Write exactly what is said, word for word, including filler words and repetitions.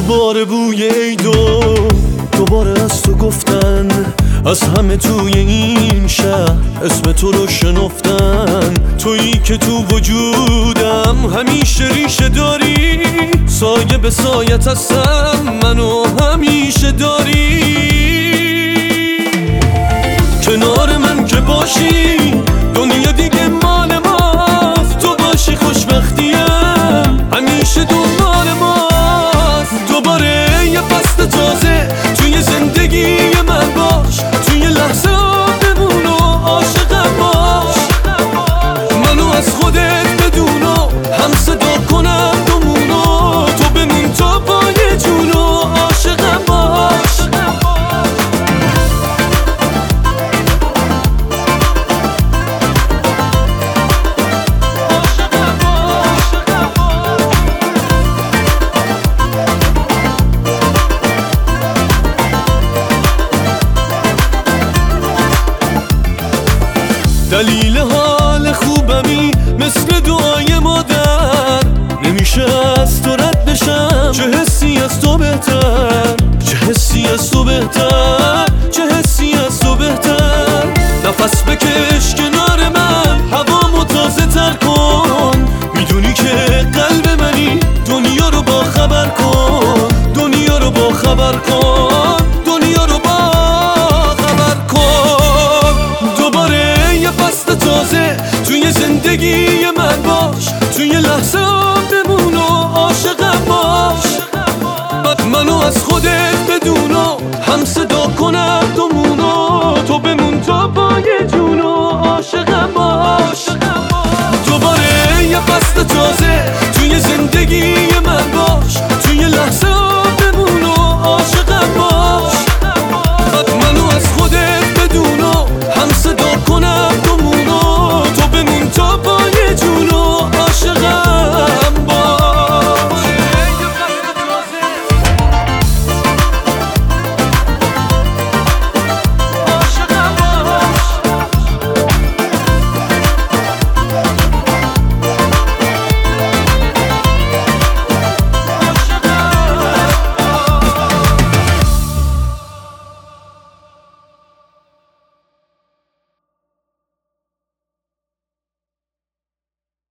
دوباره بوی عیدو دوباره از تو گفتن، از همه توی این شهر اسم تو رو شنفتن. تویی که تو وجودم همیشه ریشه داری، سایه به سایت هستم منو همیشه داری. کنار من که باشی دنیا دیگه مال ماست، تو باشی خوشبختیم همیشه دنبال ماست. دوباره یه فصل تازه توی زندگی من باش، توی لحظه ها بمون و عاشقم باش. منو از خودت بدون و هم صدا کنم دومونو، تو بمون تا پای جون و عاشقم باش. دلیل حال خوبمی مثل دعای مادر، نمیشه از تو رد بشم. چه حسی از تو بهتر، چه حسی از تو بهتر، چه حسی از تو بهتر. نفس بکش کنار من هوامو تازه تر کن، میدونی که قلب منی. دنیا رو با خبر کن، دنیا رو با خبر کن، دنیا رو با خبر کن. دوباره یه فصل تازه توی زندگی